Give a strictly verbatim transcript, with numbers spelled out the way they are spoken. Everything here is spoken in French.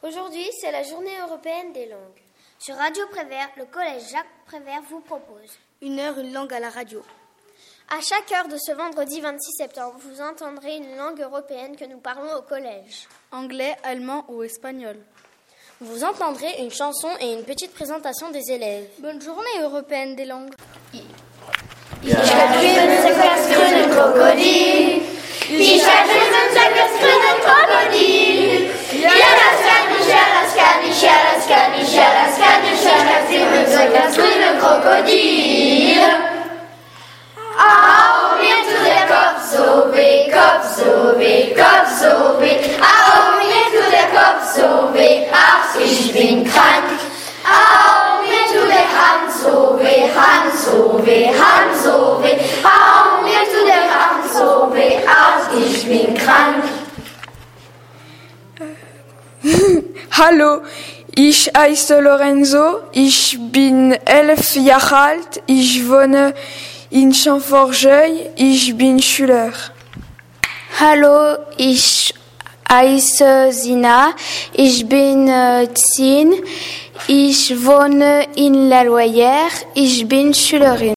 Aujourd'hui, c'est la journée européenne des langues. Sur Radio Prévert, le collège Jacques Prévert vous propose Une heure, une langue à la radio. À chaque heure de ce vendredi vingt-six septembre, vous entendrez une langue européenne que nous parlons au collège. Anglais, allemand ou espagnol. Vous entendrez une chanson et une petite présentation des élèves. Bonne journée européenne des langues. Ich hab drüben das grüne Krokodil. Ich hab drüben das grüne Krokodil. Ja, das kann ich, ja, das kann ich, ja, das kann ich, ja, das kann ich. Ich hab drüben das grüne Krokodil. Au, mir tut der Kopf so weh, Kopf so weh, Kopf so weh. Au, mir tut der Kopf so weh, ach, ich bin krank. Au, mir tut der Hand so weh, Hand so weh, Hand so weh. Au, mir tut der Hand so weh, ach, ich bin krank. Hallo, ich heiße Lorenzo, ich bin elf Jahre alt, ich wohne in Champforgeuil, ich bin Schüler. Hallo, ich heiße Zina, ich bin äh, zehn, ich wohne in La Loyère, ich bin Schülerin.